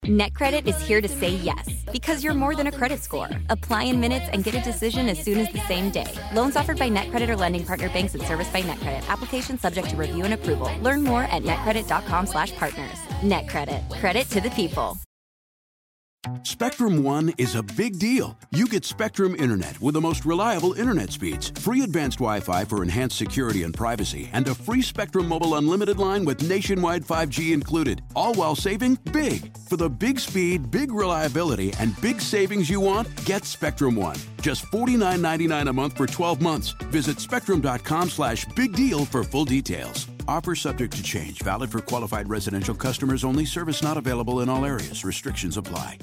NetCredit is here to say yes, because you're more than a credit score. Apply in minutes and get a decision as soon as the same day. Loans offered by NetCredit or lending partner banks and serviced by NetCredit. Application subject to review and approval. Learn more at netcredit.com/partners. NetCredit. Credit to the people. Spectrum One is a big deal. You get Spectrum Internet with the most reliable internet speeds, free advanced Wi-Fi for enhanced security and privacy, and a free Spectrum Mobile Unlimited line with nationwide 5G included, all while saving big. For the big speed, big reliability, and big savings you want, get Spectrum One. Just $49.99 a month for 12 months. Visit spectrum.com/big deal for full details. Offer subject to change. Valid for qualified residential customers only. Service not available in all areas. Restrictions apply.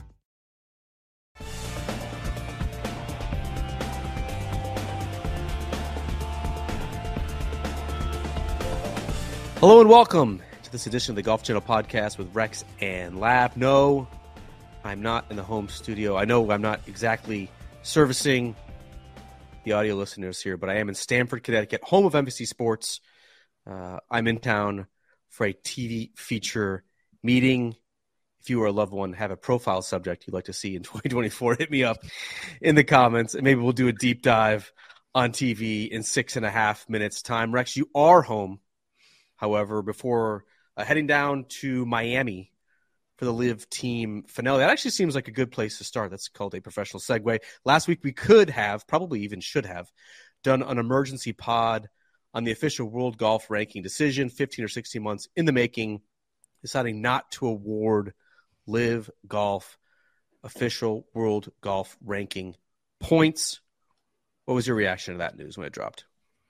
Hello and welcome to this edition of the Golf Channel podcast with Rex and Lab. No, I'm not in the home studio. I know I'm not exactly servicing the audio listeners here, but I am in Stamford, Connecticut, home of NBC Sports. I'm in town for a TV feature meeting. If you or a loved one have a profile subject you'd like to see in 2024, hit me up in the comments, and maybe we'll do a deep dive on TV in 6.5 minutes' time. Rex, you are home. However, before heading down to Miami for the Live Team finale, that actually seems like a good place to start. That's called a professional segue. Last week we could have, probably even should have, done an emergency pod on the official world golf ranking decision, 15 or 16 months in the making, deciding not to award Live Golf official world golf ranking points. What was your reaction to that news when it dropped?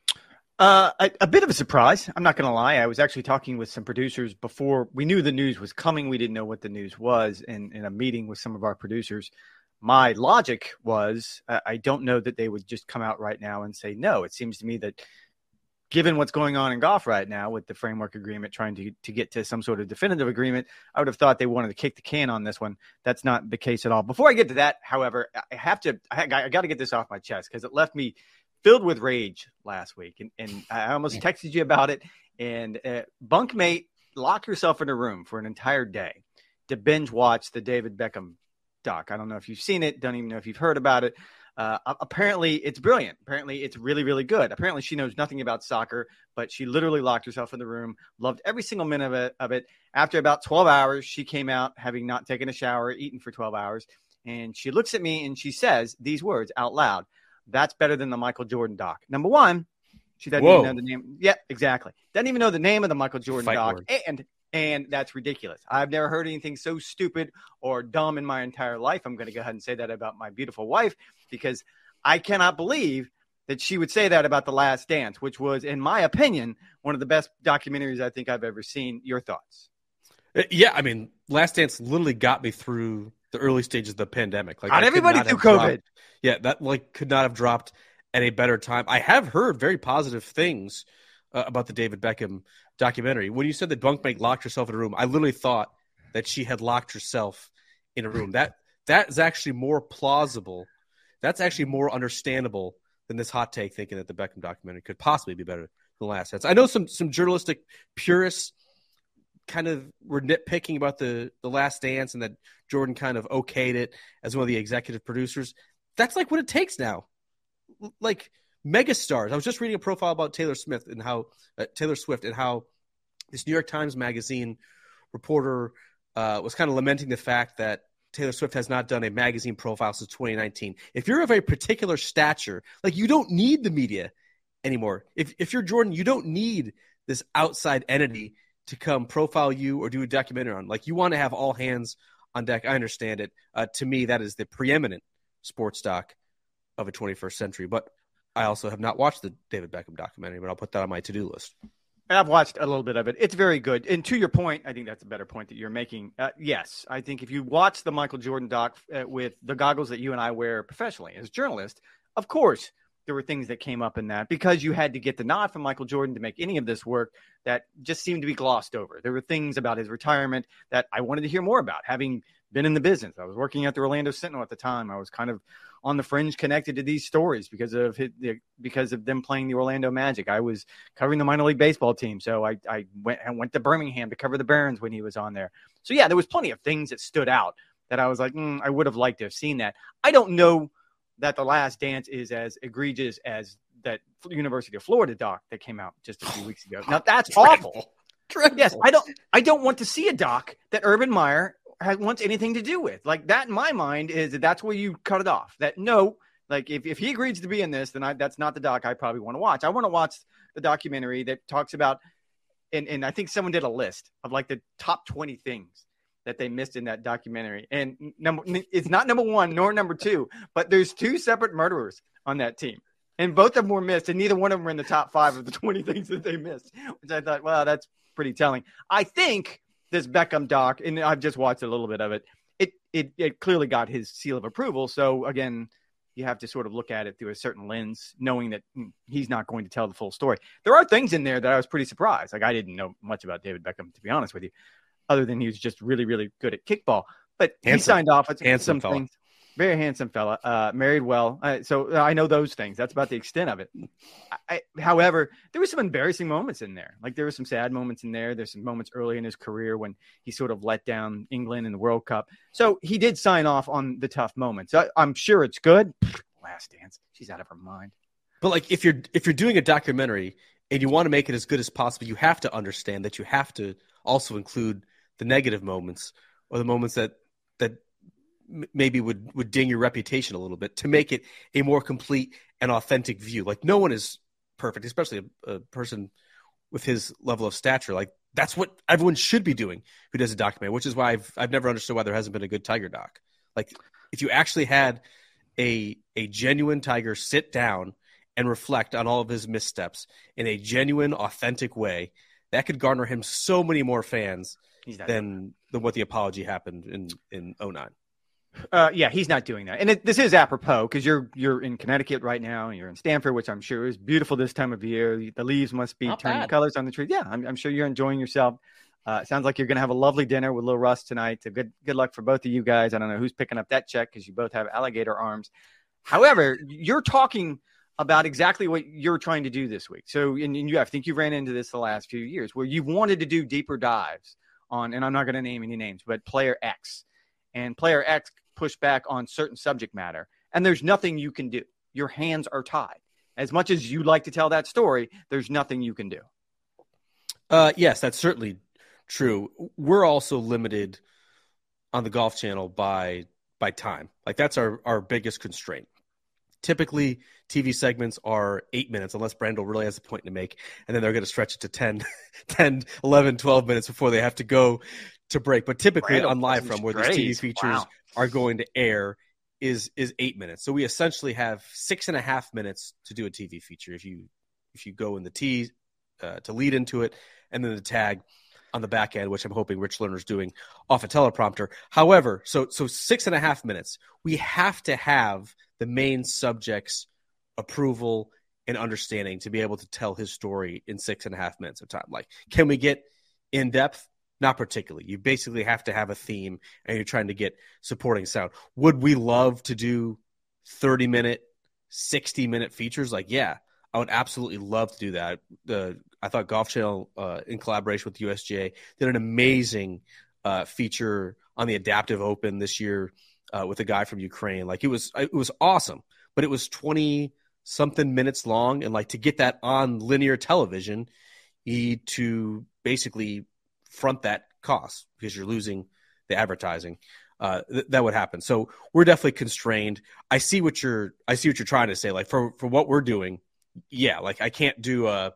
A bit of a surprise. I'm not going to lie. I was actually talking with some producers before we knew the news was coming. We didn't know what the news was. In a meeting with some of our producers, my logic was, I don't know that they would just come out right now and say no. It seems to me that given what's going on in golf right now with the framework agreement, trying to get to some sort of definitive agreement, I would have thought they wanted to kick the can on this one. That's not the case at all. Before I get to that, however, I got to get this off my chest because it left me filled with rage last week. And I almost texted you about it. And bunkmate, lock yourself in a room for an entire day to binge watch the David Beckham doc. I don't know if you've seen it. Don't even know if you've heard about it. Apparently it's brilliant. Apparently it's really, really good. Apparently she knows nothing about soccer, but she literally locked herself in the room, loved every single minute of it. After about 12 hours, she came out having not taken a shower, eaten for 12 hours. And she looks at me and she says these words out loud: "That's better than the Michael Jordan doc." Number one, she doesn't even know the name. Yeah, exactly. Doesn't even know the name of the Michael Jordan doc. And that's ridiculous. I've never heard anything so stupid or dumb in my entire life. I'm going to go ahead and say that about my beautiful wife, because I cannot believe that she would say that about The Last Dance, which was, in my opinion, one of the best documentaries I think I've ever seen. Your thoughts? Yeah, I mean, Last Dance literally got me through the early stages of the pandemic. Got everybody through COVID. That could not have dropped at a better time. I have heard very positive things about the David Beckham documentary. When you said that bunkmate locked herself in a room, I literally thought that she had locked herself in a room. That is actually more plausible. That's actually more understandable than this hot take thinking that the Beckham documentary could possibly be better than Last Dance. I know some journalistic purists kind of were nitpicking about the Last Dance and that Jordan kind of okayed it as one of the executive producers. That's like what it takes now. Like megastars. I was just reading a profile about Taylor Swift and how this New York Times Magazine reporter was kind of lamenting the fact that Taylor Swift has not done a magazine profile since 2019. If you're of a particular stature, like, you don't need the media anymore. If you're Jordan, you don't need this outside entity to come profile you or do a documentary on. Like, you want to have all hands on deck. I understand it. To me, that is the preeminent sports doc of a 21st century. But I also have not watched the David Beckham documentary, but I'll put that on my to-do list. I've watched a little bit of it. It's very good. And to your point, I think that's a better point that you're making. Yes, I think if you watch the Michael Jordan doc with the goggles that you and I wear professionally as journalists, of course, there were things that came up in that because you had to get the nod from Michael Jordan to make any of this work that just seemed to be glossed over. There were things about his retirement that I wanted to hear more about, having been in the business. I was working at the Orlando Sentinel at the time. I was kind of on the fringe connected to these stories because of them playing the Orlando Magic. I was covering the minor league baseball team. So I went to Birmingham to cover the Barons when he was on there. So yeah, there was plenty of things that stood out that I was like, I would have liked to have seen that. I don't know that The Last Dance is as egregious as that University of Florida doc that came out just a few weeks ago. Now that's awful. Yes, I don't want to see a doc that Urban Meyer wants anything to do with. Like that in my mind is that's where you cut it off. That no, like if he agrees to be in this, then that's not the doc I probably want to watch. I want to watch the documentary that talks about, and I think someone did a list of like the top 20 things that they missed in that documentary. And it's not number one nor number two, but there's two separate murderers on that team. And both of them were missed, and neither one of them were in the top 5 of the 20 things that they missed, which I thought, wow, that's pretty telling. I think this Beckham doc, and I've just watched a little bit of it, it clearly got his seal of approval. So, again, you have to sort of look at it through a certain lens, knowing that he's not going to tell the full story. There are things in there that I was pretty surprised. Like, I didn't know much about David Beckham, to be honest with you, other than he was just really, really good at kickball. But he signed off with some things. Very handsome fella, married well. So I know those things. That's about the extent of it. However, there were some embarrassing moments in there. Like there were some sad moments in there. There's some moments early in his career when he sort of let down England in the World Cup. So he did sign off on the tough moments. I'm sure it's good. Last Dance. She's out of her mind. But like if you're doing a documentary and you want to make it as good as possible, you have to understand that you have to also include the negative moments or the moments that maybe would ding your reputation a little bit to make it a more complete and authentic view. Like no one is perfect, especially a person with his level of stature. Like that's what everyone should be doing who does a documentary, which is why I've never understood why there hasn't been a good Tiger doc. Like if you actually had a genuine Tiger sit down and reflect on all of his missteps in a genuine, authentic way, that could garner him so many more fans than what the apology happened in 2009. Yeah, he's not doing that. And this is apropos because you're in Connecticut right now and you're in Stamford, which I'm sure is beautiful this time of year. The leaves must be turning colors on the tree. Yeah, I'm sure you're enjoying yourself. Sounds like you're going to have a lovely dinner with Lil Russ tonight. So good luck for both of you guys. I don't know who's picking up that check because you both have alligator arms. However, you're talking about exactly what you're trying to do this week. So I think you ran into this the last few years where you've wanted to do deeper dives on, and I'm not going to name any names, but Player X. And Player X pushed back on certain subject matter, and there's nothing you can do. Your hands are tied. As much as you like to tell that story, there's nothing you can do. Yes, that's certainly true. We're also limited on the Golf Channel by time. Like that's our biggest constraint. Typically, TV segments are 8 minutes, unless Brandel really has a point to make, and then they're going to stretch it to 10, 11, 12 minutes before they have to go to break. But typically on Live From, where these TV features are going to air, is 8 minutes. So we essentially have 6.5 minutes to do a TV feature if you go in the tee to lead into it, and then the tag on the back end, which I'm hoping Rich Lerner's doing off a teleprompter. However, so 6.5 minutes, we have to have the main subject's approval and understanding to be able to tell his story in 6.5 minutes of time. Like, can we get in depth? Not particularly. You basically have to have a theme and you're trying to get supporting sound. Would we love to do 30-minute, 60-minute features? Like, yeah, I would absolutely love to do that. I thought Golf Channel, in collaboration with USGA, did an amazing feature on the Adaptive Open this year with a guy from Ukraine. Like, it was awesome, but it was 20-something minutes long. And, like, to get that on linear television, you need to basically front that cost because you're losing the advertising. That would happen. So we're definitely constrained. I see what you're trying to say. Like for what we're doing, yeah, like I can't do a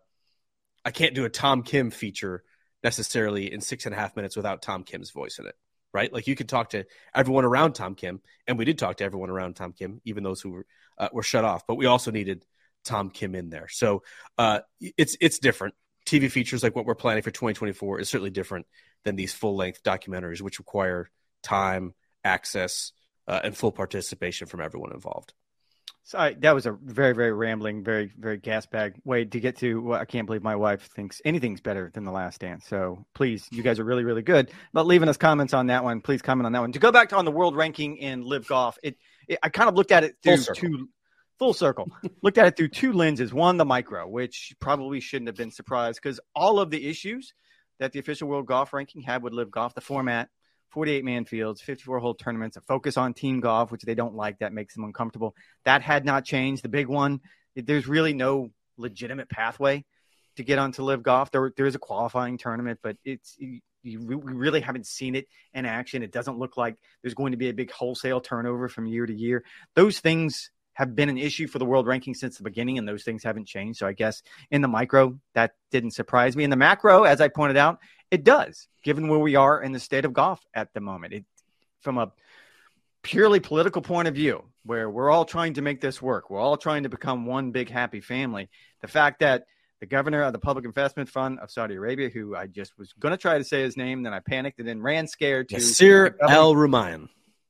Tom Kim feature necessarily in 6.5 minutes without Tom Kim's voice in it, right? Like you could talk to everyone around Tom Kim, and we did talk to everyone around Tom Kim, even those who were shut off, but we also needed Tom Kim in there. So it's different. TV features like what we're planning for 2024 is certainly different than these full-length documentaries, which require time, access, and full participation from everyone involved. Sorry, that was a very, very rambling, very, very gas bag way to get to. Well, I can't believe my wife thinks anything's better than The Last Dance. So please, you guys are really, really good about leaving us comments on that one. Please comment on that one. To go back to on the world ranking in Live Golf, I kind of looked at it through full circle. Looked at it through two lenses. One, the micro, which probably shouldn't have been surprised because all of the issues that the official world golf ranking had with Live Golf, the format, 48-man fields, 54-hole tournaments, a focus on team golf, which they don't like. That makes them uncomfortable. That had not changed. The big one, there's really no legitimate pathway to get onto Live Golf. There is a qualifying tournament, but we really haven't seen it in action. It doesn't look like there's going to be a big wholesale turnover from year to year. Those things have been an issue for the world ranking since the beginning, and those things haven't changed. So I guess in the micro, that didn't surprise me. In the macro, as I pointed out, it does, given where we are in the state of golf at the moment. From a purely political point of view, where we're all trying to make this work, we're all trying to become one big happy family. The fact that the governor of the Public Investment Fund of Saudi Arabia, who I just was going to try to say his name, then I panicked and then ran scared to Nasser Al-Rumayyan.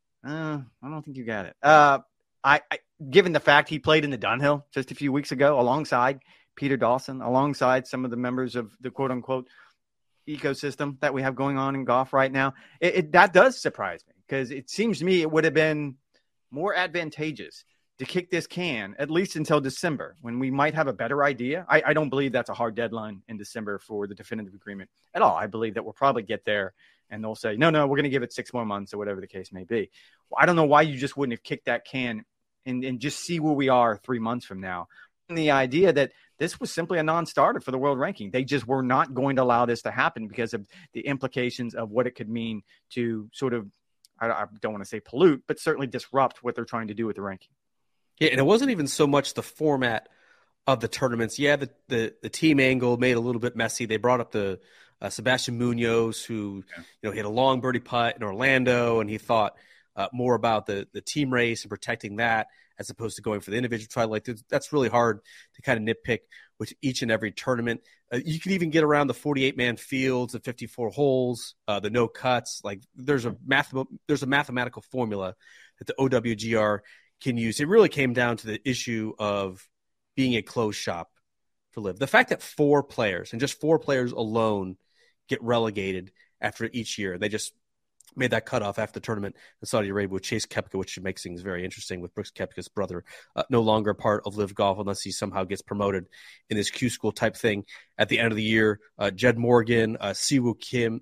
I don't think you got it. Given the fact he played in the Dunhill just a few weeks ago alongside Peter Dawson, alongside some of the members of the quote unquote ecosystem that we have going on in golf right now, that does surprise me because it seems to me it would have been more advantageous to kick this can at least until December when we might have a better idea. I don't believe that's a hard deadline in December for the definitive agreement at all. I believe that we'll probably get there and they'll say, no, we're going to give it 6 more months or whatever the case may be. Well, I don't know why you just wouldn't have kicked that can and just see where we are 3 months from now. And the idea that this was simply a non-starter for the world ranking. They just were not going to allow this to happen because of the implications of what it could mean to sort of, I don't want to say pollute, but certainly disrupt what they're trying to do with the ranking. Yeah, and it wasn't even so much the format of the tournaments. Yeah, the team angle made it a little bit messy. They brought up the Sebastian Munoz, who hit a long birdie putt in Orlando, and he thought more about the team race and protecting that as opposed to going for the individual title. Like that's really hard to kind of nitpick with each and every tournament. You can even get around the 48-man fields, the 54 holes, the no cuts. Like there's a mathematical formula that the OWGR can use. It really came down to the issue of being a closed shop for Live. The fact that 4 players and just 4 players alone get relegated after each year, they just made that cutoff after the tournament in Saudi Arabia with Chase Koepka, which makes things very interesting with Brooks Koepka's brother, no longer part of Live Golf unless he somehow gets promoted in this Q school type thing at the end of the year. Jed Morgan, Siwon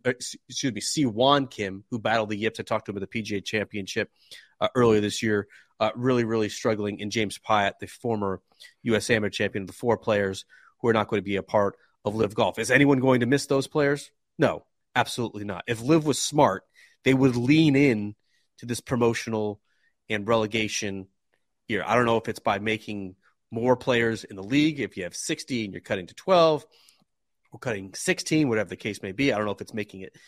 Kim, who battled the yips. I talked to him at the PGA Championship earlier this year, really, really struggling. And James Piot, the former U.S. Amateur champion, the 4 players who are not going to be a part of Live Golf. Is anyone going to miss those players? No, absolutely not. If Live was smart, they would lean in to this promotional and relegation year. I don't know if it's by making more players in the league. If you have 60 and you're cutting to 12 or cutting 16, whatever the case may be. I don't know if it's making it,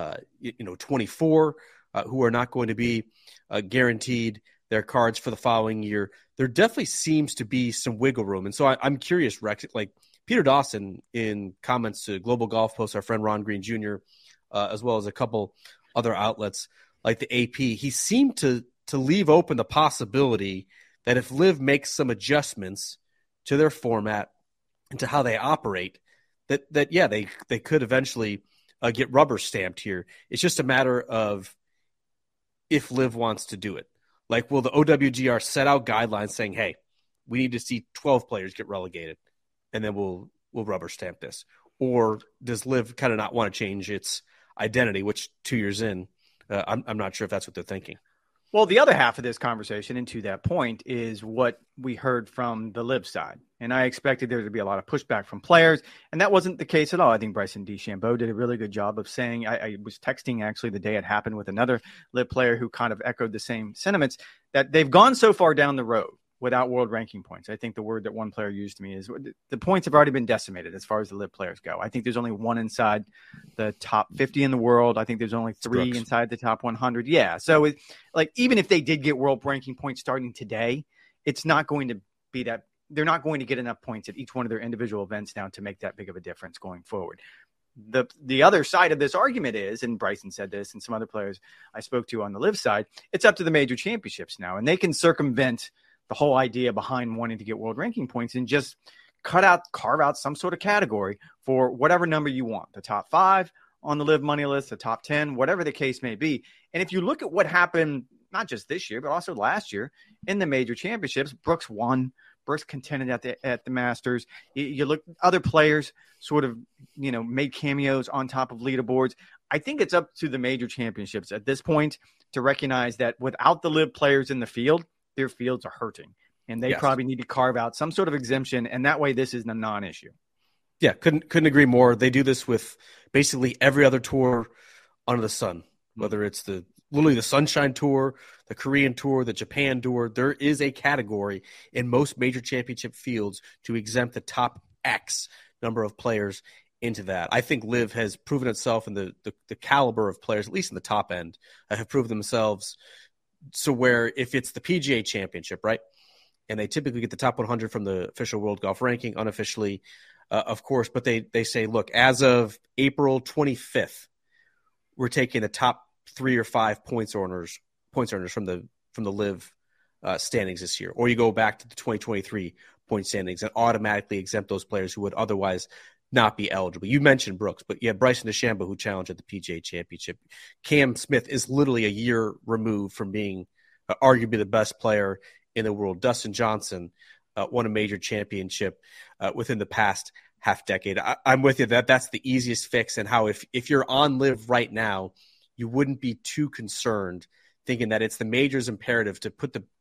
24 who are not going to be guaranteed their cards for the following year. There definitely seems to be some wiggle room. And so I'm curious, Rex, like Peter Dawson in comments to Global Golf Post, our friend Ron Green Jr., as well as a couple other outlets like the AP, he seemed to leave open the possibility that if Live makes some adjustments to their format and to how they operate, that they could eventually get rubber stamped here. It's just a matter of if Live wants to do it. Like, will the OWGR set out guidelines saying, hey, we need to see 12 players get relegated, and then we'll rubber stamp this? Or does Live kind of not want to change its identity, which 2 years in, I'm not sure if that's what they're thinking. Well, the other half of this conversation, and to that point, is what we heard from the Live side. And I expected there to be a lot of pushback from players, and that wasn't the case at all. I think Bryson DeChambeau did a really good job of saying, I was texting actually the day it happened with another Live player who kind of echoed the same sentiments, that they've gone so far down the road without world ranking points. I think the word that one player used to me is the points have already been decimated as far as the Live players go. I think there's only 1 inside the top 50 in the world. I think there's only 3 Brooks inside the top 100. Yeah. So even if they did get world ranking points starting today, it's not going to be that they're not going to get enough points at each one of their individual events now to make that big of a difference going forward. The other side of this argument is, and Bryson said this and some other players I spoke to on the Live side, it's up to the major championships now, and they can circumvent the whole idea behind wanting to get world ranking points and just carve out some sort of category for whatever number you want, the top 5 on the Live Money list, the top 10, whatever the case may be. And if you look at what happened, not just this year, but also last year in the major championships, Brooks won. Brooks contended at the Masters. You look, other players sort of, made cameos on top of leaderboards. I think it's up to the major championships at this point to recognize that without the Live players in the field, their fields are hurting. And they probably need to carve out some sort of exemption, and that way this is a non-issue. Yeah, couldn't agree more. They do this with basically every other tour under the sun, whether it's literally the Sunshine Tour, the Korean Tour, the Japan Tour. There is a category in most major championship fields to exempt the top X number of players into that. I think Live has proven itself in the caliber of players, at least in the top end, have proven themselves. So where if it's the PGA Championship, right? And they typically get the top 100 from the official World Golf Ranking, unofficially, of course. But they say, look, as of April 25th, we're taking the top 3 or 5 points earners from the Live standings this year. Or you go back to the 2023 point standings and automatically exempt those players who would otherwise not be eligible. You mentioned Brooks, but you have Bryson DeChambeau, who challenged at the PGA Championship. Cam Smith is literally a year removed from being arguably the best player in the world. Dustin Johnson won a major championship within the past half decade. I'm with you that's the easiest fix, and how if you're on Live right now, you wouldn't be too concerned thinking that it's the major's imperative to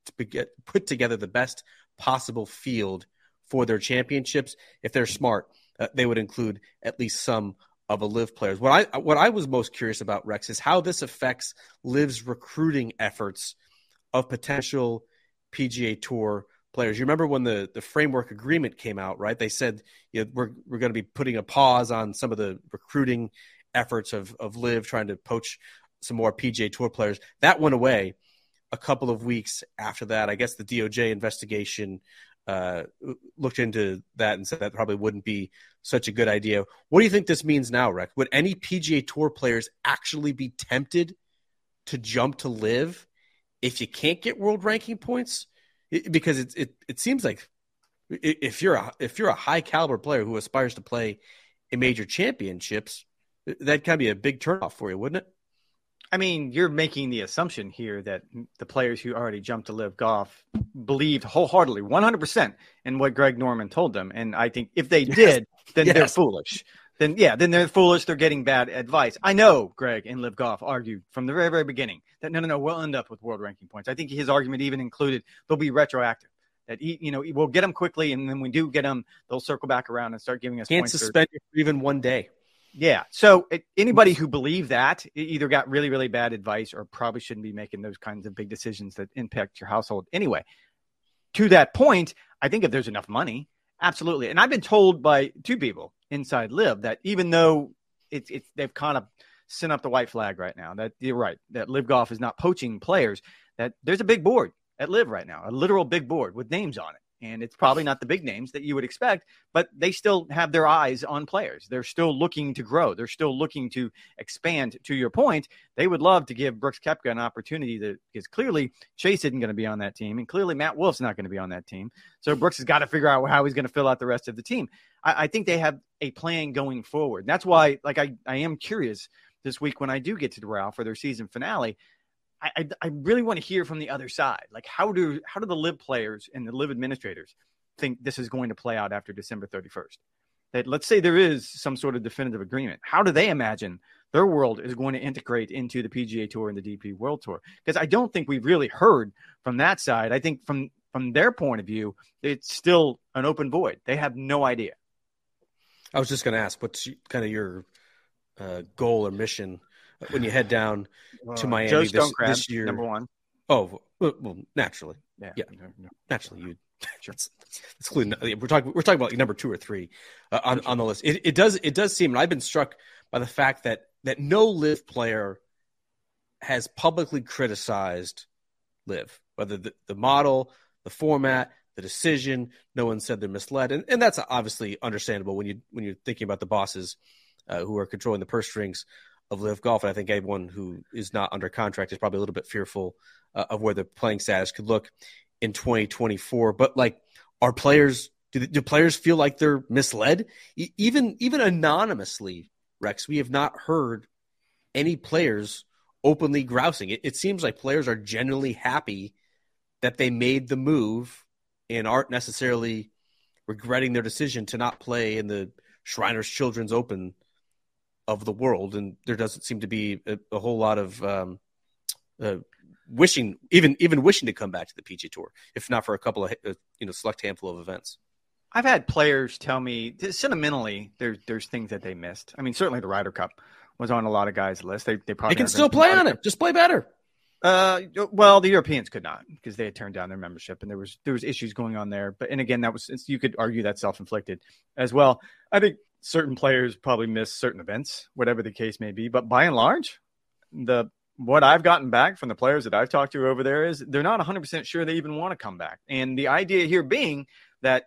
put together the best possible field for their championships. If they're smart, they would include at least some of the Live players. What I was most curious about, Rex, is how this affects Live's recruiting efforts of potential PGA Tour players. You remember when the framework agreement came out, right? They said, we're going to be putting a pause on some of the recruiting efforts of Live, trying to poach some more PGA Tour players. That went away a couple of weeks after that. I guess the DOJ investigation looked into that and said that probably wouldn't be such a good idea. What do you think this means now, Rex? Would any PGA Tour players actually be tempted to jump to Live if you can't get world ranking points? Because it seems like if you're a high caliber player who aspires to play in major championships, that can be a big turnoff for you, wouldn't it? I mean, you're making the assumption here that the players who already jumped to Live Golf believed wholeheartedly, 100%, in what Greg Norman told them. And I think if they did, then they're foolish. Then they're foolish. They're getting bad advice. I know Greg in Live Golf argued from the very, very beginning that no, we'll end up with world ranking points. I think his argument even included they'll be retroactive. That we'll get them quickly, and then when we do get them, they'll circle back around and start giving us points. Can't suspend you for even one day. Yeah. So anybody who believed that either got really, really bad advice or probably shouldn't be making those kinds of big decisions that impact your household. Anyway, to that point, I think if there's enough money, absolutely. And I've been told by 2 people inside Live that even though they've kind of sent up the white flag right now, that you're right, that Live Golf is not poaching players, that there's a big board at Live right now, a literal big board with names on it. And it's probably not the big names that you would expect, but they still have their eyes on players. They're still looking to grow. They're still looking to expand. To your point, they would love to give Brooks Koepka an opportunity because clearly Chase isn't going to be on that team, and clearly Matt Wolff's not going to be on that team. So Brooks has got to figure out how he's going to fill out the rest of the team. I think they have a plan going forward. And that's why, I am curious this week when I do get to Doral for their season finale. I really want to hear from the other side. Like, how do the Live players and the Live administrators think this is going to play out after December 31st? That let's say there is some sort of definitive agreement. How do they imagine their world is going to integrate into the PGA Tour and the DP World Tour? Because I don't think we've really heard from that side. I think from their point of view, it's still an open void. They have no idea. I was just going to ask, what's kind of your goal or mission when you head down to Miami this year? Number one. Oh, well, naturally. Yeah. No. Naturally, you. Sure. We're talking about like number 2 or 3 on the list. It does seem, and I've been struck by the fact that no Live player has publicly criticized Live, whether the model, the format, the decision. No one said they're misled, and that's obviously understandable when you're thinking about the bosses who are controlling the purse strings of Live Golf. And I think everyone who is not under contract is probably a little bit fearful of where the playing status could look in 2024. But like, are players, do players feel like they're misled? Even anonymously, Rex, we have not heard any players openly grousing. It seems like players are genuinely happy that they made the move and aren't necessarily regretting their decision to not play in the Shriners Children's Open of the world. And there doesn't seem to be a whole lot of wishing to come back to the PGA Tour, if not for a couple of select handful of events. I've had players tell me sentimentally there's things that they missed. I mean, certainly the Ryder Cup was on a lot of guys' list. They probably can still play on it. Just play better. Well, the Europeans could not because they had turned down their membership, and there was issues going on there. But again, you could argue that's self-inflicted as well. I think certain players probably miss certain events, whatever the case may be. But by and large, what I've gotten back from the players that I've talked to over there is they're not 100% sure they even want to come back. And the idea here being that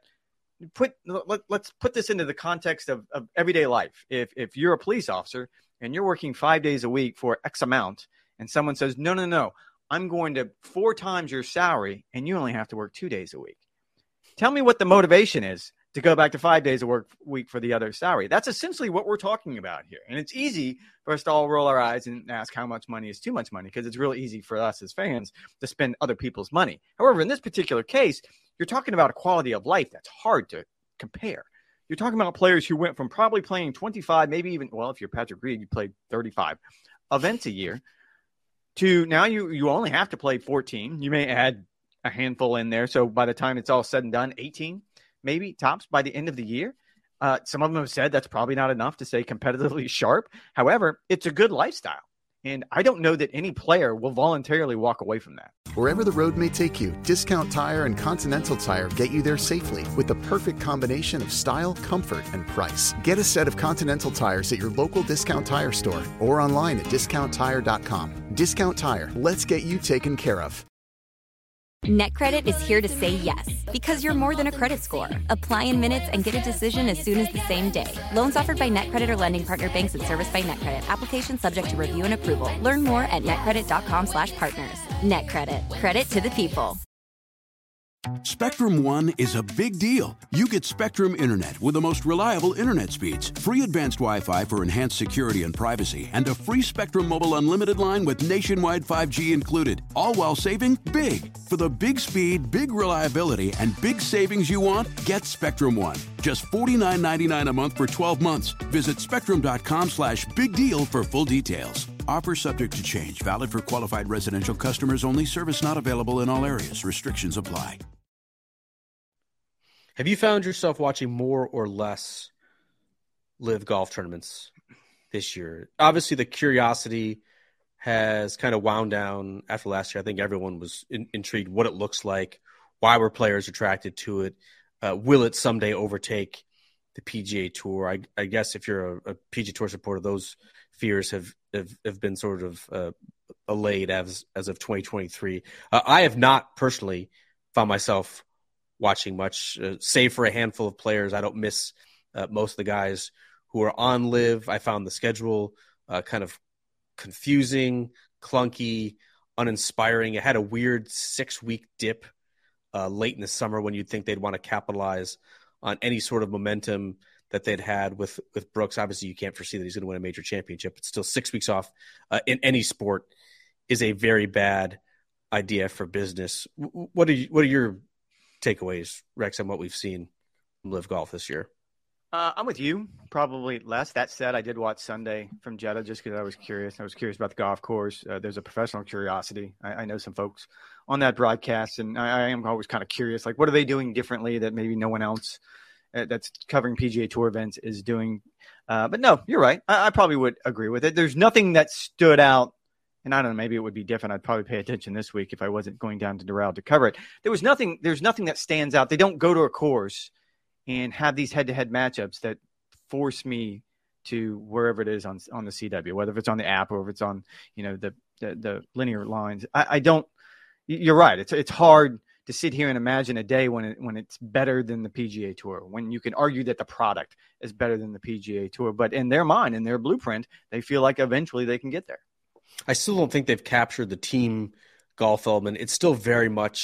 let's put this into the context of everyday life. If you're a police officer and you're working 5 days a week for X amount, and someone says, no, I'm going to 4 times your salary, and you only have to work 2 days a week. Tell me what the motivation is to go back to 5 days a week for the other salary. That's essentially what we're talking about here. And it's easy for us to all roll our eyes and ask how much money is too much money, because it's really easy for us as fans to spend other people's money. However, in this particular case, you're talking about a quality of life that's hard to compare. You're talking about players who went from probably playing 25, maybe even, well, if you're Patrick Reed, you played 35 events a year, to now you only have to play 14. You may add a handful in there. So by the time it's all said and done, 18, maybe tops by the end of the year. Some of them have said that's probably not enough to stay competitively sharp. However, it's a good lifestyle. And I don't know that any player will voluntarily walk away from that. Wherever the road may take you, Discount Tire and Continental Tire get you there safely with the perfect combination of style, comfort, and price. Get a set of Continental tires at your local Discount Tire store or online at discounttire.com. Discount Tire, let's get you taken care of. NetCredit is here to say yes, because you're more than a credit score. Apply in minutes and get a decision as soon as the same day. Loans offered by NetCredit or lending partner banks and serviced by NetCredit. Application subject to review and approval. Learn more at netcredit.com/partners. NetCredit. Credit to the people. Spectrum One is a big deal. You get Spectrum Internet with the most reliable internet speeds, free advanced Wi-Fi for enhanced security and privacy, and a free Spectrum Mobile unlimited line with nationwide 5G included, all while saving big. For the big speed, big reliability, and big savings you want, get Spectrum One. Just $49.99 a month for 12 months. Visit spectrum.com/big deal for full details. Offer subject to change. Valid for qualified residential customers only. Service not available in all areas. Restrictions apply. Have you found yourself watching more or less live golf tournaments this year? Obviously, the curiosity has kind of wound down after last year. I think everyone was intrigued what it looks like. Why were players attracted to it? Will it someday overtake the PGA Tour? I guess if you're a PGA Tour supporter, those fears have been sort of allayed as of 2023. I have not personally found myself watching much, save for a handful of players. I don't miss most of the guys who are on live. I found the schedule kind of confusing, clunky, uninspiring. It had a weird 6-week dip late in the summer when you'd think they'd want to capitalize on any sort of momentum that they'd had with Brooks. Obviously, you can't foresee that he's going to win a major championship, but still 6 weeks off in any sport is a very bad idea for business. What are your takeaways, Rex, on what we've seen from Live Golf this year? I'm with you, probably less. That said, I did watch Sunday from Jeddah just because I was curious. I was curious about the golf course. There's a professional curiosity. I know some folks on that broadcast, and I am always kind of curious, like, what are they doing differently that maybe no one else that's covering PGA Tour events is doing? But no, you're right. I probably would agree with it. There's nothing that stood out, and I don't know, maybe it would be different. I'd probably pay attention this week if I wasn't going down to Doral to cover it. There's nothing that stands out. They don't go to a course and have these head-to-head matchups that force me to wherever it is on the CW, whether if it's on the app or if it's on, the linear lines. I don't. You're right. It's hard to sit here and imagine a day when it's better than the PGA Tour, when you can argue that the product is better than the PGA Tour. But in their mind, in their blueprint, they feel like eventually they can get there. I still don't think they've captured the team golf element. It's still very much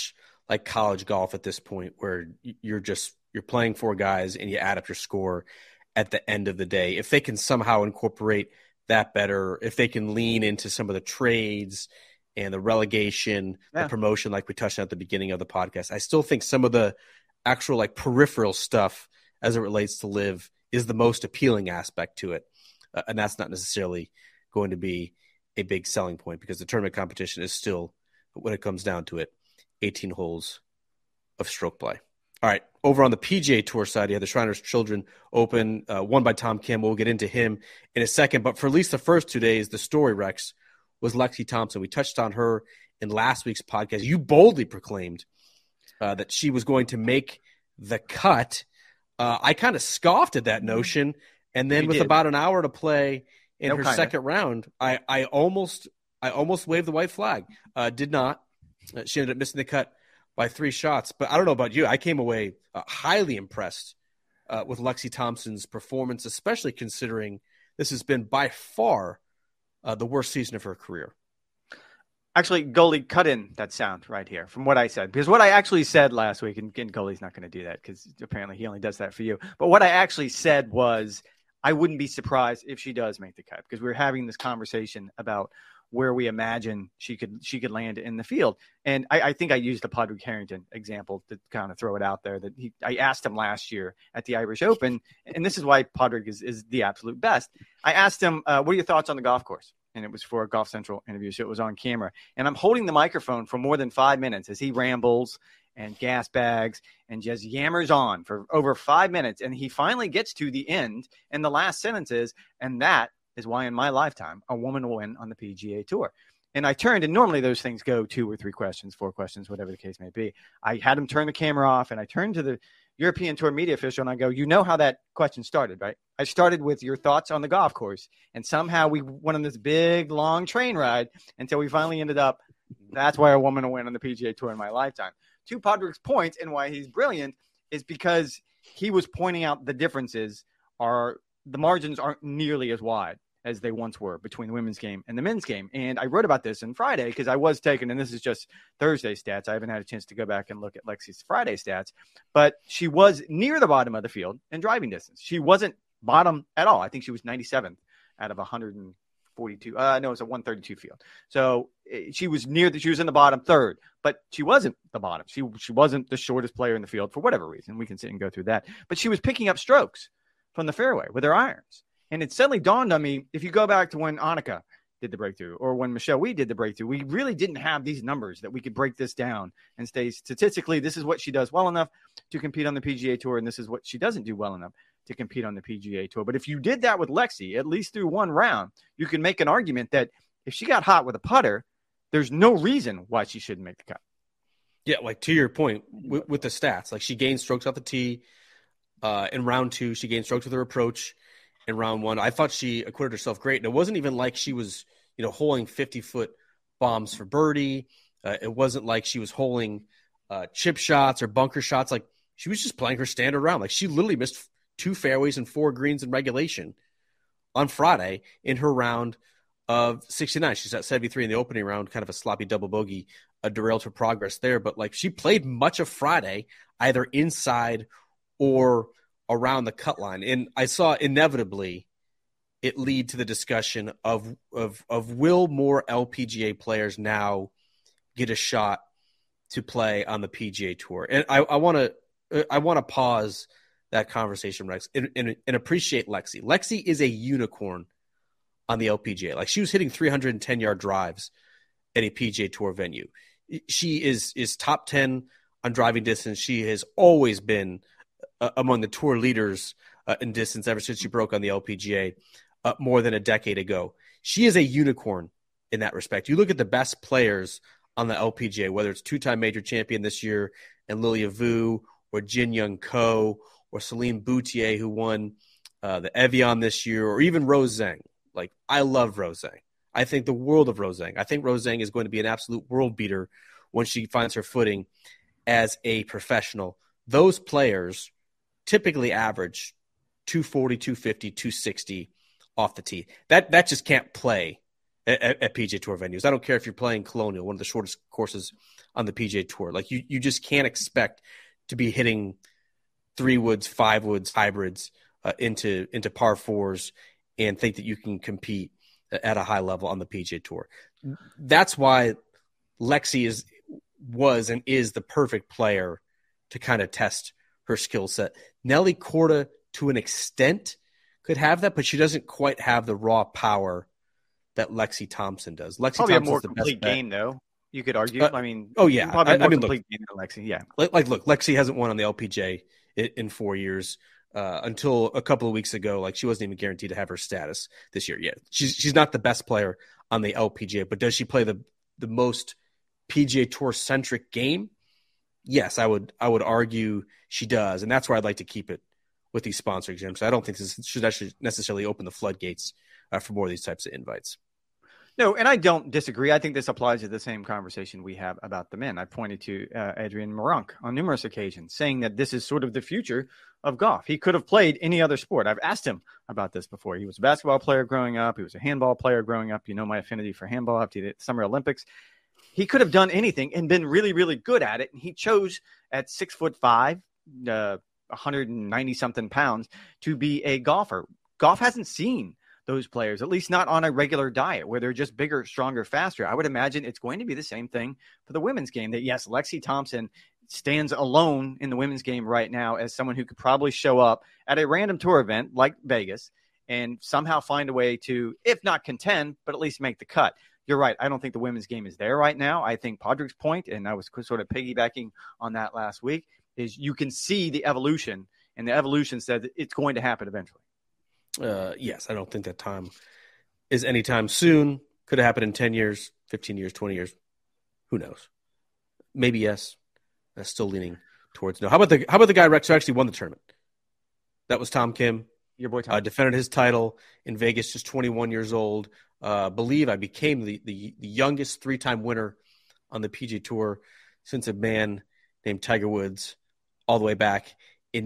like college golf at this point, where you're playing 4 guys and you add up your score at the end of the day. If they can somehow incorporate that better, if they can lean into some of the trades and the relegation, the promotion, like we touched on at the beginning of the podcast, I still think some of the actual like peripheral stuff as it relates to LIV is the most appealing aspect to it. And that's not necessarily going to be a big selling point, because the tournament competition is still, when it comes down to it, 18 holes of stroke play. All right, over on the PGA Tour side, you have the Shriners Children Open, won by Tom Kim. We'll get into him in a second. But for at least the first 2 days, the story, Rex, was Lexi Thompson. We touched on her in last week's podcast. You boldly proclaimed that she was going to make the cut. I kind of scoffed at that notion. And then with about an hour to play in her second round, I almost waved the white flag. Did not. She ended up missing the cut by 3 shots. But I don't know about you. I came away highly impressed with Lexi Thompson's performance, especially considering this has been by far the worst season of her career. Actually, Goalie, cut in that sound right here from what I said. Because what I actually said last week, and Goalie's not going to do that because apparently he only does that for you. But what I actually said was I wouldn't be surprised if she does make the cut, because we were having this conversation about where we imagine she could land in the field. And I think I used the Padraig Harrington example to kind of throw it out there. That I asked him last year at the Irish Open, and this is why Padraig is the absolute best. I asked him, what are your thoughts on the golf course? And it was for a Golf Central interview, so it was on camera. And I'm holding the microphone for more than 5 minutes as he rambles and gas bags and just yammers on for over 5 minutes. And he finally gets to the end, and the last sentence is, and that is why in my lifetime a woman will win on the PGA Tour. And I turned, and normally those things go 2 or 3 questions, 4 questions, whatever the case may be. I had him turn the camera off, and I turned to the European Tour media official, and I go, you know how that question started, right? I started with your thoughts on the golf course, and somehow we went on this big, long train ride until we finally ended up, that's why a woman will win on the PGA Tour in my lifetime. To Padraig's point, and why he's brilliant, is because he was pointing out the differences are, the margins aren't nearly as wide as they once were between the women's game and the men's game. And I wrote about this on Friday because I was taken, and this is just Thursday stats. I haven't had a chance to go back and look at Lexi's Friday stats, but she was near the bottom of the field in driving distance. She wasn't bottom at all. I think she was 97th out of 142. No, it was a 132 field. So she was she was in the bottom third, but she wasn't the bottom. She wasn't the shortest player in the field for whatever reason. We can sit and go through that, but she was picking up strokes from the fairway with her irons. And it suddenly dawned on me, if you go back to when Annika did the breakthrough or when Michelle Wie did the breakthrough, we really didn't have these numbers that we could break this down and say statistically, this is what she does well enough to compete on the PGA Tour, and this is what she doesn't do well enough to compete on the PGA Tour. But if you did that with Lexi, at least through one round, you can make an argument that if she got hot with a putter, there's no reason why she shouldn't make the cut. Yeah, like to your point with the stats, like she gained strokes off the tee in round 2. She gained strokes with her approach in round 1. I thought she acquitted herself great. And it wasn't even like she was, holing 50-foot bombs for birdie. It wasn't like she was holing chip shots or bunker shots. Like she was just playing her standard round. Like she literally missed 2 fairways and 4 greens in regulation on Friday in her round of 69. She's at 73 in the opening round, kind of a sloppy double bogey, derailed her progress there. But like she played much of Friday either inside or around the cut line. And I saw inevitably it lead to the discussion of will more LPGA players now get a shot to play on the PGA Tour? And I want to pause that conversation, Rex, and appreciate Lexi. Lexi is a unicorn on the LPGA. Like she was hitting 310-yard drives at a PGA Tour venue. She is top 10 on driving distance. She has always been among the tour leaders in distance ever since she broke on the LPGA more than a decade ago. She is a unicorn in that respect. You look at the best players on the LPGA, whether it's 2-time major champion this year and Lilia Vu or Jin Young Ko or Celine Boutier, who won the Evian this year, or even Rose Zhang. Like, I love Rose Zhang. I think the world of Rose Zhang. I think Rose Zhang is going to be an absolute world beater when she finds her footing as a professional. Those players typically average 240, 250, 260 off the tee. That just can't play at PGA Tour venues. I don't care if you're playing Colonial, one of the shortest courses on the PGA Tour. Like you just can't expect to be hitting 3 woods, 5 woods, hybrids into par fours and think that you can compete at a high level on the PGA Tour. That's why Lexi was and is the perfect player to kind of test her skill set. Nelly Korda, to an extent, could have that, but she doesn't quite have the raw power that Lexi Thompson does. Lexi probably Thompson's a more the complete best game, though. You could argue. Oh yeah, probably more look, complete game than Lexi. Yeah, look, Lexi hasn't won on the LPGA in 4 years. Until a couple of weeks ago, like she wasn't even guaranteed to have her status this year yet. She's not the best player on the LPGA, but does she play the most PGA Tour centric game? Yes, I would argue she does, and that's where I'd like to keep it with these sponsor exemptions. I don't think this should actually necessarily open the floodgates for more of these types of invites. No, and I don't disagree. I think this applies to the same conversation we have about the men. I pointed to Adrian Meronk on numerous occasions, saying that this is sort of the future of golf. He could have played any other sport. I've asked him about this before. He was a basketball player growing up. He was a handball player growing up. You know my affinity for handball after the Summer Olympics. He could have done anything and been really, really good at it. And he chose at 6'5", 190 something pounds to be a golfer. Golf hasn't seen those players, at least not on a regular diet where they're just bigger, stronger, faster. I would imagine it's going to be the same thing for the women's game, that yes, Lexi Thompson stands alone in the women's game right now as someone who could probably show up at a random tour event like Vegas and somehow find a way to, if not contend, but at least make the cut. You're right. I don't think the women's game is there right now. I think Padraig's point, and I was sort of piggybacking on that last week, is you can see the evolution, and the evolution says that it's going to happen eventually. Yes, I don't think that time is anytime soon. Could have happened in 10 years, 15 years, 20 years. Who knows? Maybe yes. That's still leaning towards no. How about the guy, Rex, who actually won the tournament? That was Tom Kim. Your boy Tom. Defended his title in Vegas, just 21 years old. Believe I became the youngest 3-time winner on the PGA Tour since a man named Tiger Woods all the way back in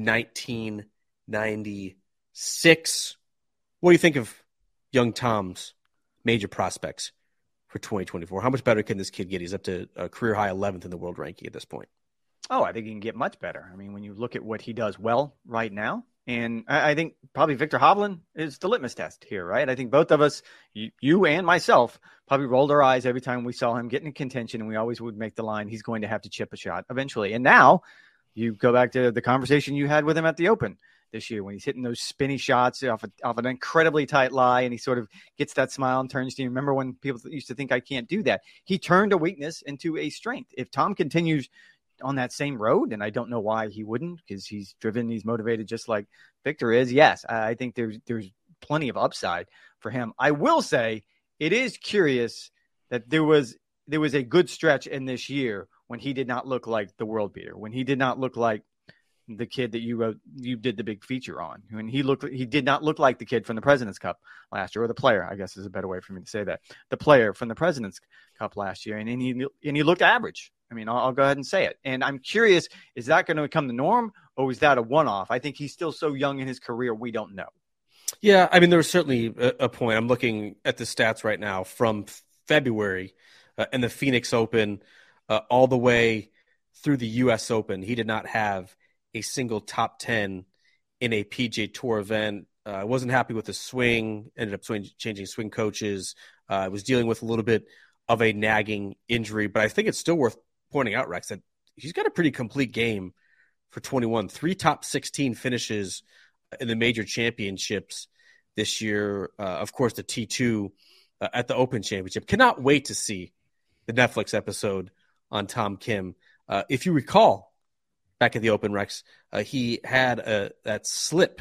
1996. What do you think of young Tom's major prospects for 2024? How much better can this kid get? He's up to a career high 11th in the world ranking at this point. Oh, I think he can get much better. I mean, when you look at what he does well right now, and I think probably Victor Hovland is the litmus test here, right? I think both of us, you and myself, probably rolled our eyes every time we saw him get in contention, and we always would make the line, he's going to have to chip a shot eventually. And now you go back to the conversation you had with him at the Open this year when he's hitting those spinny shots off an incredibly tight lie, and he sort of gets that smile and turns to you. Remember when people used to think I can't do that? He turned a weakness into a strength. If Tom continues on that same road, and I don't know why he wouldn't, because he's driven, he's motivated just like Victor is. Yes, I think there's plenty of upside for him. I will say it is curious that there was a good stretch in this year when he did not look like the world beater, when he did not look like the kid that you did the big feature on, when he did not look like the kid from the President's Cup last year, or the player, I guess is a better way for me to say that, the player from the President's Cup last year, and he looked average. I mean, I'll go ahead and say it. And I'm curious, is that going to become the norm, or is that a one-off? I think he's still so young in his career, we don't know. Yeah, I mean, there was certainly a point. I'm looking at the stats right now from February and the Phoenix Open all the way through the U.S. Open. He did not have a single top 10 in a PGA Tour event. I wasn't happy with the swing, ended up changing swing coaches. I was dealing with a little bit of a nagging injury, but I think it's still worth pointing out, Rex, that he's got a pretty complete game for 21. 3 top 16 finishes in the major championships this year. Of course, the T2 at the Open Championship. Cannot wait to see the Netflix episode on Tom Kim. If you recall, back at the Open, Rex, he had that slip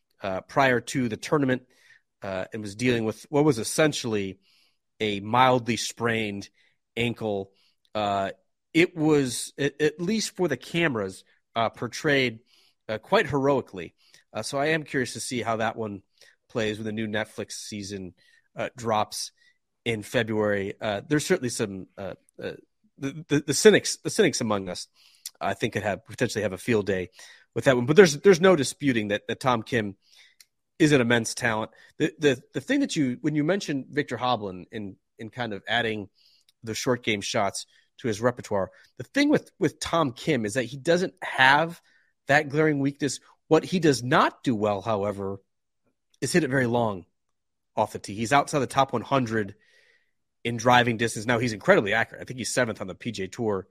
prior to the tournament and was dealing with what was essentially a mildly sprained ankle. It was, at least for the cameras, portrayed quite heroically. So I am curious to see how that one plays when the new Netflix season drops in February. There's certainly some the cynics among us, I think, could potentially have a field day with that one. But there's no disputing that Tom Kim an immense talent. The thing that when you mentioned Victor Hovland in kind of adding the short game shots to his repertoire, the thing with Tom Kim is that he doesn't have that glaring weakness. What he does not do well, however, is hit it very long off the tee. He's outside the top 100 in driving distance. Now, he's incredibly accurate. I think he's 7th on the PGA Tour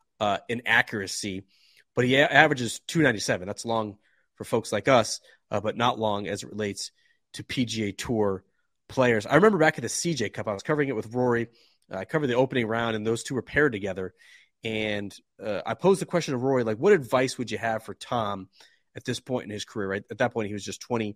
in accuracy, but he averages 297. That's long for folks like us, but not long as it relates to PGA Tour players. I remember back at the CJ Cup, I was covering it with Rory. I covered the opening round, and those two were paired together. And I posed the question to Rory, like, what advice would you have for Tom at this point in his career? Right at that point, he was just 20,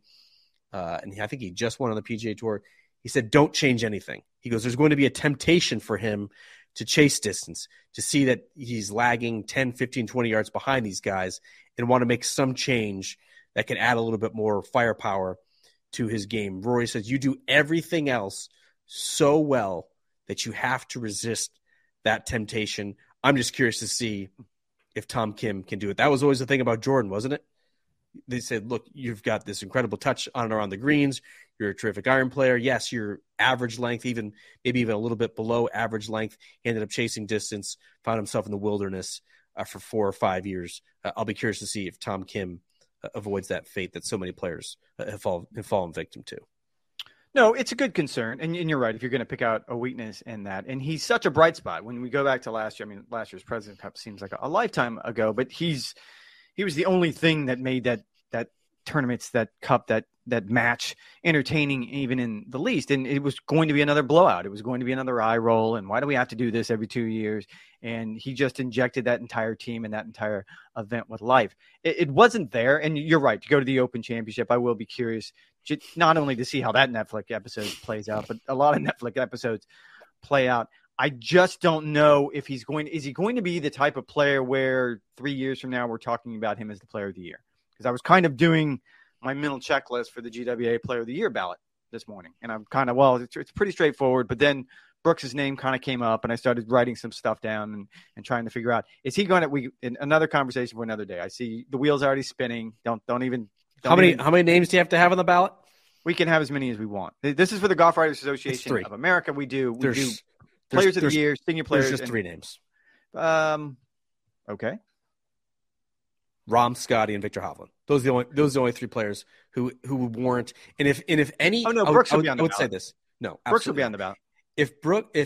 and I think he just won on the PGA Tour. He said, don't change anything. He goes, there's going to be a temptation for him to chase distance, to see that he's lagging 10, 15, 20 yards behind these guys and want to make some change that can add a little bit more firepower to his game. Rory says, you do everything else so well that you have to resist that temptation. I'm just curious to see if Tom Kim can do it. That was always the thing about Jordan, wasn't it? They said, look, you've got this incredible touch on and around the greens. You're a terrific iron player. Yes, your average length, maybe even a little bit below average length. He ended up chasing distance, found himself in the wilderness for 4 or 5 years. I'll be curious to see if Tom Kim avoids that fate that so many players have fallen victim to. No, it's a good concern. And you're right, if you're going to pick out a weakness in that. And he's such a bright spot. When we go back to last year, I mean, last year's President's Cup seems like a lifetime ago, but he was the only thing that made that tournaments, that cup, that match entertaining even in the least. And it was going to be another blowout. It was going to be another eye roll. And why do we have to do this every 2 years? And he just injected that entire team and that entire event with life. It wasn't there. And you're right, to go to the Open Championship, I will be curious not only to see how that Netflix episode plays out, but a lot of Netflix episodes play out. I just don't know if is he going to be the type of player where 3 years from now we're talking about him as the player of the year? Because I was kind of doing my mental checklist for the GWA player of the year ballot this morning. And I'm kind of, it's pretty straightforward, but then Brooks's name kind of came up and I started writing some stuff down and trying to figure out, is he going to, in another conversation for another day. I see the wheels already spinning. How many names do you have to have on the ballot? We can have as many as we want. This is for the Golf Writers Association of America. We do players of the year, senior players. There's just 3 names. Okay. Rahm, Scotty, and Victor Hovland. Those are the only 3 players who would warrant. And if any, Brooks will be on the ballot. I would say this. No, Brooks will be on the ballot. If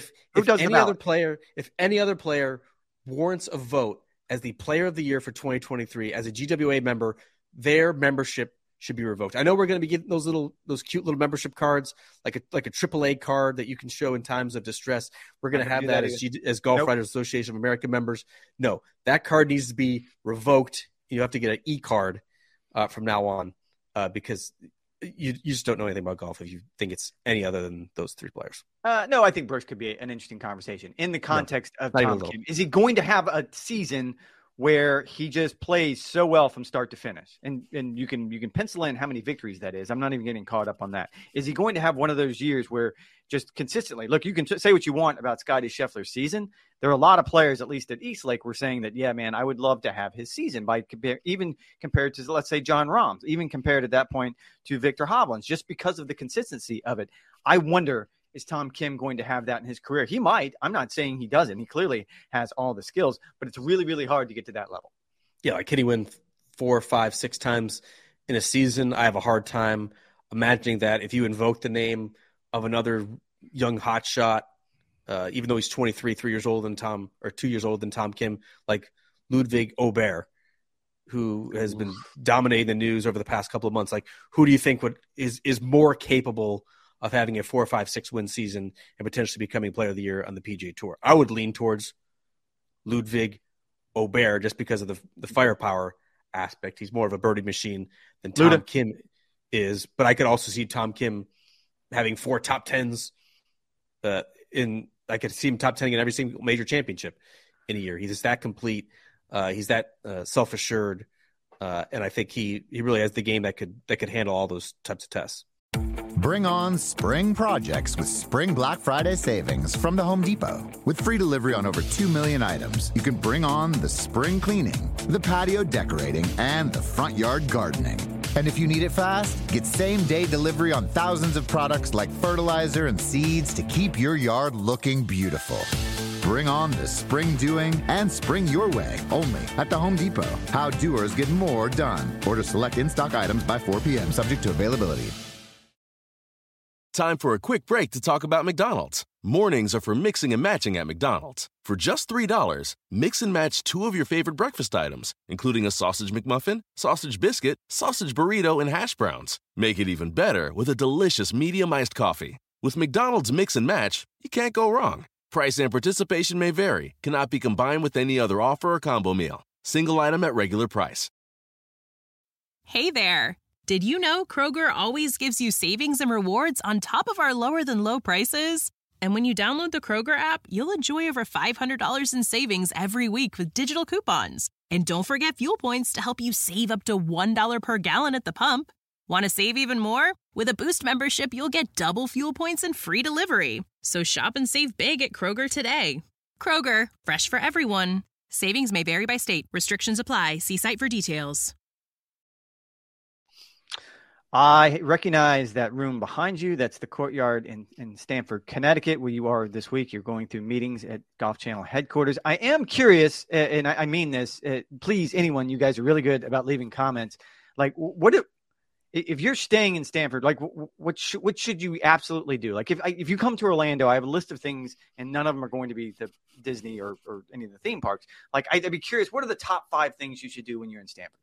any other player warrants a vote as the player of the year for 2023 as a GWA member, their membership should be revoked. I know we're going to be getting those cute little membership cards, like a AAA card that you can show in times of distress. We're going to have that as Golf Writers Association of America members. No, that card needs to be revoked. You have to get an e-card from now on because you just don't know anything about golf if you think it's any other than those 3 players. No, I think Brooks could be an interesting conversation in the context of Tom Kim. Is he going to have a season where he just plays so well from start to finish? And you can pencil in how many victories that is. I'm not even getting caught up on that. Is he going to have one of those years where just consistently, look, you can say what you want about Scotty Scheffler's season. There are a lot of players, at least at Eastlake, were saying that, yeah, man, I would love to have his season even compared to, let's say, John Rahm's, even compared at that point to Victor Hovland's, just because of the consistency of it. I wonder, is Tom Kim going to have that in his career? He might. I'm not saying he doesn't. He clearly has all the skills, but it's really, really hard to get to that level. Yeah, like can he win 4, 5, 6 times in a season? I have a hard time imagining that. If you invoke the name of another young hotshot, even though he's 23, 3 years older than Tom, or 2 years older than Tom Kim, like Ludwig Aubert, who has been dominating the news over the past couple of months. Like, who do you think is more capable of having a 4, 5, 6 win season and potentially becoming player of the year on the PGA Tour? I would lean towards Ludwig Aubert just because of the firepower aspect. He's more of a birdie machine than Tom Kim is, but I could also see Tom Kim having 4 top 10s I could see him top 10 in every single major championship in a year. He's just that complete. He's that self-assured. And I think he really has the game that could handle all those types of tests. Bring on spring projects with Spring Black Friday savings from the Home Depot. With free delivery on over 2 million items, you can bring on the spring cleaning, the patio decorating, and the front yard gardening. And if you need it fast, get same-day delivery on thousands of products like fertilizer and seeds to keep your yard looking beautiful. Bring on the spring doing and spring your way, only at the Home Depot. How doers get more done. Order select in-stock items by 4 p.m., subject to availability. Time for a quick break to talk about McDonald's. Mornings are for mixing and matching at McDonald's. For just $3, mix and match 2 of your favorite breakfast items, including a sausage McMuffin, sausage biscuit, sausage burrito, and hash browns. Make it even better with a delicious medium iced coffee. With McDonald's Mix and Match, you can't go wrong. Price and participation may vary. Cannot be combined with any other offer or combo meal. Single item at regular price. Hey there. Did you know Kroger always gives you savings and rewards on top of our lower-than-low prices? And when you download the Kroger app, you'll enjoy over $500 in savings every week with digital coupons. And don't forget fuel points to help you save up to $1 per gallon at the pump. Want to save even more? With a Boost membership, you'll get double fuel points and free delivery. So shop and save big at Kroger today. Kroger, fresh for everyone. Savings may vary by state. Restrictions apply. See site for details. I recognize that room behind you. That's the courtyard in Stamford, Connecticut, where you are this week. You're going through meetings at Golf Channel headquarters. I am curious, and I mean this, please, anyone, you guys are really good about leaving comments. Like, if you're staying in Stamford, like, what should you absolutely do? Like, if you come to Orlando, I have a list of things, and none of them are going to be the Disney or any of the theme parks. Like, I'd be curious, what are the top 5 things you should do when you're in Stamford?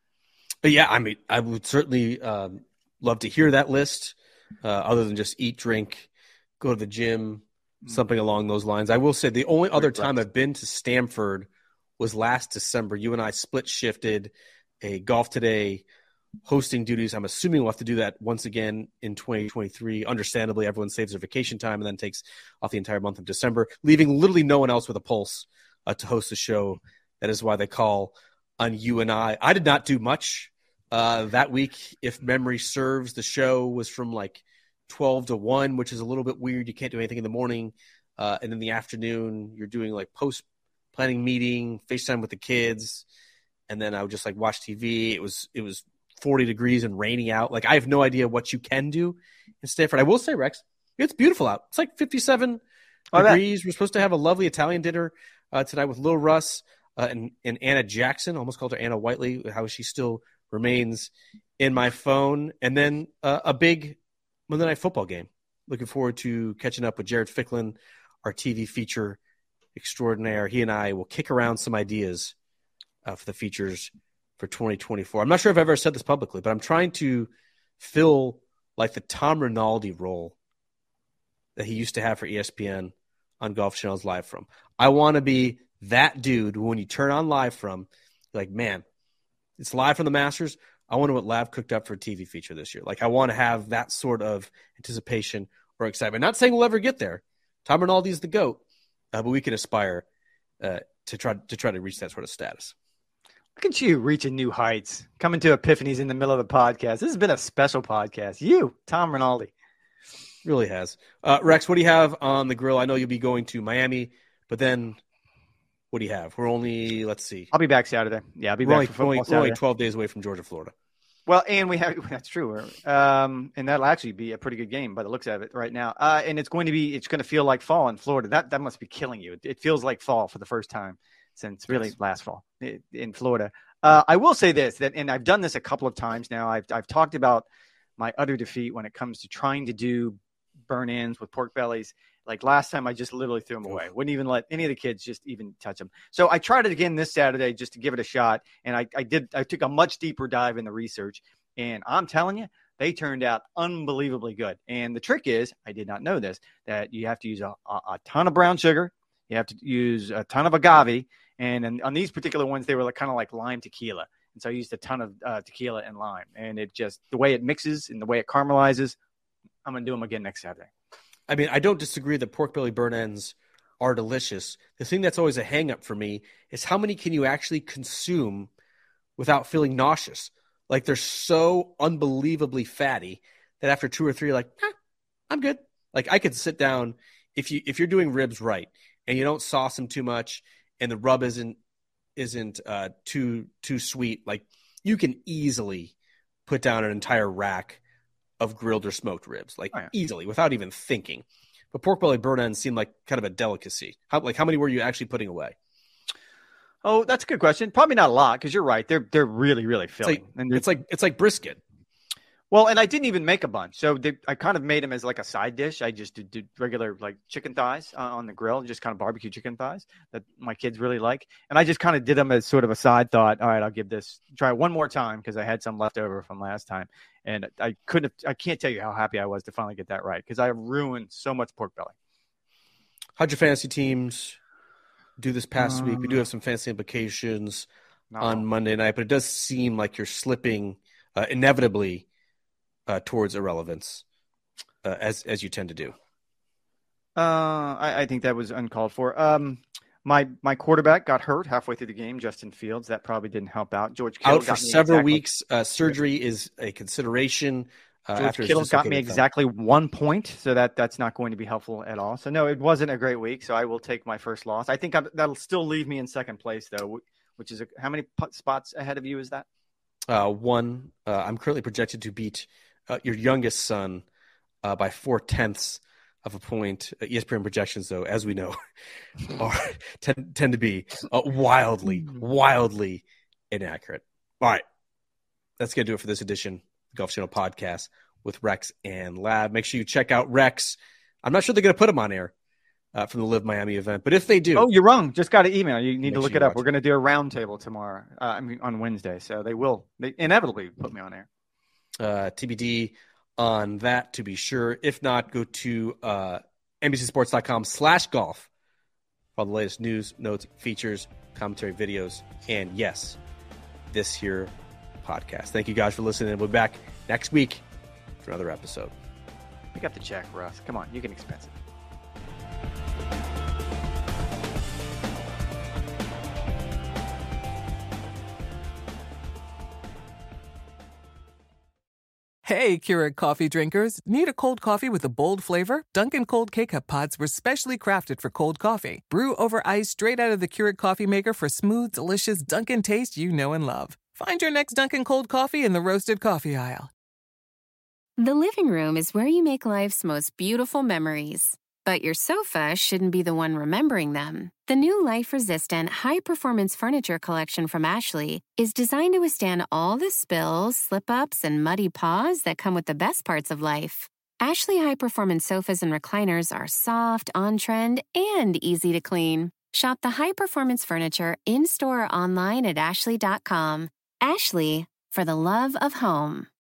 Yeah, I mean, I would certainly love to hear that list, other than just eat, drink, go to the gym, something along those lines. I will say the only other time I've been to Stamford was last December. You and I split shifted a Golf Today hosting duties. I'm assuming we'll have to do that once again in 2023. Understandably, everyone saves their vacation time and then takes off the entire month of December, leaving literally no one else with a pulse to host a show. That is why they call on you and I. I did not do much that week. If memory serves, the show was from like 12 to 1, which is a little bit weird. You can't do anything in the morning. And in the afternoon, you're doing like post-planning meeting, FaceTime with the kids. And then I would just like watch TV. It was 40 degrees and raining out. Like, I have no idea what you can do in Stamford. I will say, Rex, it's beautiful out. It's like 57 degrees. We're supposed to have a lovely Italian dinner tonight with Lil Russ and Anna Jackson. I almost called her Anna Whiteley, how she still remains in my phone. And then a big Monday Night Football game. Looking forward to catching up with Jared Ficklin, our TV feature extraordinaire. He and I will kick around some ideas for the features for 2024. I'm not sure if I've ever said this publicly, but I'm trying to fill like the Tom Rinaldi role that he used to have for ESPN on Golf Channel's Live From. I want to be that dude who, when you turn on Live From, you're like, man, it's live from the Masters. I wonder what Lav cooked up for a TV feature this year. Like, I want to have that sort of anticipation or excitement. Not saying we'll ever get there. Tom Rinaldi's the GOAT, but we can aspire to try to reach that sort of status. Look at you reaching new heights, coming to epiphanies in the middle of the podcast. This has been a special podcast. You, Tom Rinaldi. Really has. Rex, what do you have on the grill? I know you'll be going to Miami, but then what do you have? We're only, let's see. I'll be back Saturday. Yeah, I'll be back for football Saturday. We're only 12 days away from Georgia, Florida. Well, and that's true. And that'll actually be a pretty good game by the looks of it right now. And it's going to feel like fall in Florida. That must be killing you. It feels like fall for the first time since really last fall in Florida. I will say this, and I've done this a couple of times now. I've talked about my utter defeat when it comes to trying to do burn-ins with pork bellies. Like last time, I just literally threw them away. Wouldn't even let any of the kids just even touch them. So I tried it again this Saturday just to give it a shot. And I took a much deeper dive in the research. And I'm telling you, they turned out unbelievably good. And the trick is, I did not know this, that you have to use a ton of brown sugar. You have to use a ton of agave. And on these particular ones, they were kind of like lime tequila. And so I used a ton of tequila and lime. And it just, the way it mixes and the way it caramelizes, I'm going to do them again next Saturday. I mean, I don't disagree that pork belly burn ends are delicious. The thing that's always a hang-up for me is how many can you actually consume without feeling nauseous? Like, they're so unbelievably fatty that after 2 or 3, you're like, I'm good. Like, I could sit down if you're doing ribs right and you don't sauce them too much and the rub isn't too sweet. Like, you can easily put down an entire rack of grilled or smoked ribs, easily, without even thinking. But pork belly burnt ends seemed like kind of a delicacy. How many were you actually putting away? Oh, that's a good question. Probably not a lot, because you're right. They're really, really filling. It's like brisket. Well, and I didn't even make a bunch. So I kind of made them as like a side dish. I just did regular like chicken thighs on the grill, just kind of barbecue chicken thighs that my kids really like. And I just kind of did them as sort of a side thought. All right, I'll give this try one more time because I had some left over from last time. And I can't tell you how happy I was to finally get that right, because I ruined so much pork belly. How'd your fantasy teams do this past week? We do have some fantasy implications on Monday night, but it does seem like you're slipping inevitably towards irrelevance, as you tend to do. I think that was uncalled for. My quarterback got hurt halfway through the game, Justin Fields. That probably didn't help out. George Kittle out for several weeks. Surgery is a consideration. George Kittle got me exactly 1 point, so that's not going to be helpful at all. So, no, it wasn't a great week, so I will take my first loss. I think that'll still leave me in second place, though, which is how many spots ahead of you is that? One. I'm currently projected to beat your youngest son by 0.4 of a point. ESPN projections, though, as we know, tend to be wildly inaccurate. All right, that's going to do it for this edition of the Golf Channel Podcast with Rex and Lab. Make sure you check out Rex. I'm not sure they're going to put him on air from the Live Miami event, but if they do. Oh, you're wrong. Just got an email. You need to look it up. We're going to do a roundtable tomorrow, on Wednesday, so they inevitably put me on air. TBD on that, to be sure. If not, go to NBCSports.com/golf for all the latest news, notes, features, commentary, videos, and yes, this here podcast. Thank you guys for listening. We'll be back next week for another episode. Pick up the check, Russ. Come on, you can expense it. Hey, Keurig coffee drinkers. Need a cold coffee with a bold flavor? Dunkin' Cold K-Cup pods were specially crafted for cold coffee. Brew over ice straight out of the Keurig coffee maker for smooth, delicious Dunkin' taste you know and love. Find your next Dunkin' Cold coffee in the roasted coffee aisle. The living room is where you make life's most beautiful memories. But your sofa shouldn't be the one remembering them. The new life-resistant, high-performance furniture collection from Ashley is designed to withstand all the spills, slip-ups, and muddy paws that come with the best parts of life. Ashley high-performance sofas and recliners are soft, on-trend, and easy to clean. Shop the high-performance furniture in-store or online at ashley.com. Ashley, for the love of home.